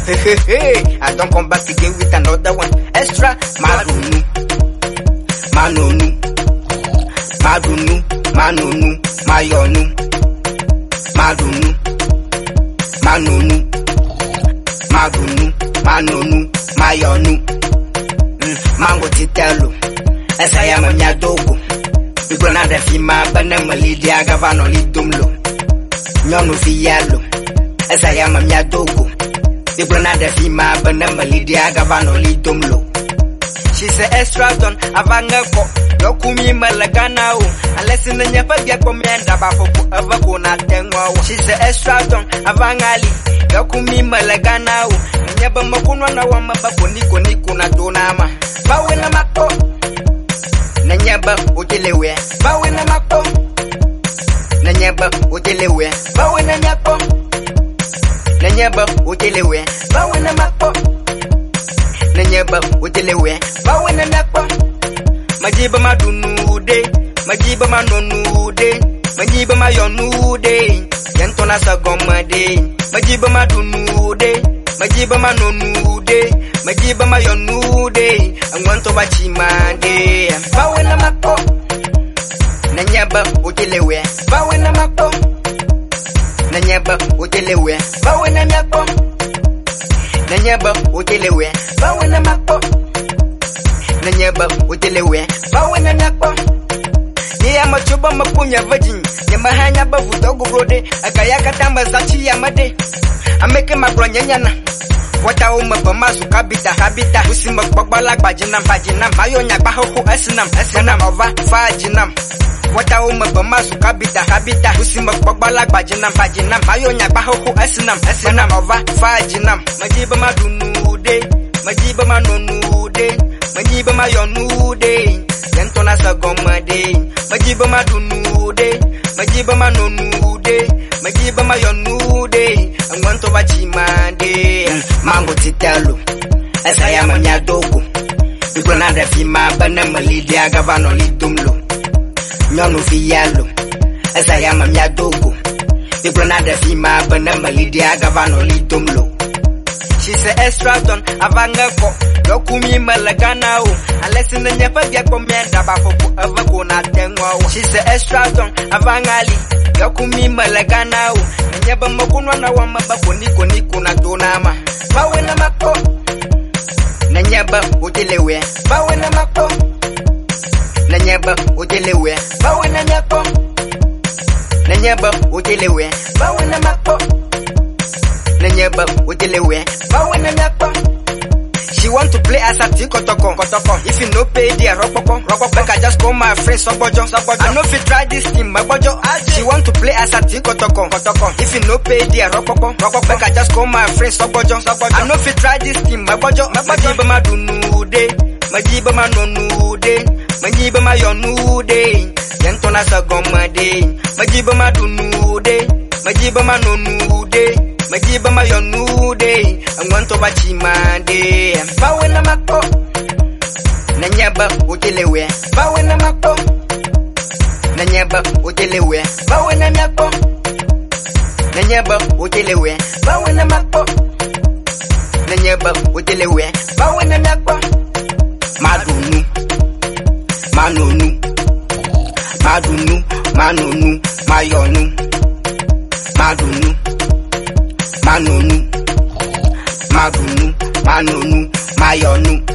Hey, I don't come back again with another one. Extra, Madunu, Manonu, Madunu, Manonu, Mayonu, Madunu, Manonu, Madunu, Manonu, Mayonu, Mango Titelo, as I am a Nyadogo. We gonna the Fima, Banamali, Diagavano, Lidumlo, Nono Fialo, as I am a Nyadogo. The Granada Fima, Banamali, Diagavano, Lidumlo. She's an extra done, Avangapo, Yokumi Malagana, unless in the Yapa Yapomenda Bafo, Avagona Tengo. She's an extra done, Avangali, Yokumi Malagana, Yabamakuna, Wamabako, Nikuna Donama, Bawina Mako, Nanyaba, Utiliwe, Bawina Mako, Nanyaba, Utiliwe, Bawina Mako, Nanyaba, Utiliwe, Bawina Mako. Nanyaba utelewe bawena nakwa majiba madunu de majiba manonu de majiba mayonu de yantona sagoma de majiba madunu de majiba manonu de majiba mayonu de angwanto bachima de bawena mako nanyaba utelewe bawena mako nanyaba utelewe bawena mako Nanyaba utelewe bawena mako Nanyaba utelewe bawena nakwa Niya machuba mapunya vajin Nyamahanya bavutogu rode Akayaka tamba zachi ya made Ameke mabronya nyana Wata uma bamasu kabita Usima babala bajinam Mayo nyakba hoku esinam Ova fajinam Wata uma bamasu kabita Usima babala bajinam Mayo nyakba hoku esinam Ova fajinam Majiba madunu de Majiba manonu de Majiba mayonu de Yantona sagoma de Majiba madunu de Majiba manonu de Majiba mayonu de Angwanto bachima de Mango titelo Esayama Nyadogo Granada Fima Banamali Diagavano Lidumlo Nono Fialo Esayama Nyadogo Granada Fima Banamali Diagavano Lidumlo. She's an extra done, Avangako, Yokumi Malagana, unless in the Yapa Yapomenda Bafo, Avagona Tengo. She's an extra done, Avangali, Yokumi Malagana, and Yabamakuna Wamabako Nikuna Donama. Bawena Mako Nanyaba Utelewe, Bawena Mako Nanyaba Utelewe, Bawena Mako Nanyaba Utelewe, Bawena Mako Nanyaba Utelewe, Bawena Mako. She want to play as a tikotoko. If you no pay the rockoko, I just call my friend Sobojo. I know if you try this thing, my bojo. She want to play as a tikotoko. If you no pay the rockoko, I just call my friend Sobojo. I know if you try this thing, my bojo. Majiba madunu de, majiba manonu de, majiba mayonu de, yantona sagoma de, majiba madunu de, majiba manonu de. Majiba mayonu de, angwanto bachima de. Bawena mako Nanyaba utelewe, Bawena mako Nanyaba utelewe, Bawena mako Nanyaba utelewe, Bawena mako Nanyaba utelewe, Bawena mako. Madunu Manonu Madunu Manonu Mayonu Madunu Manonu Madunu Manonu Mayonu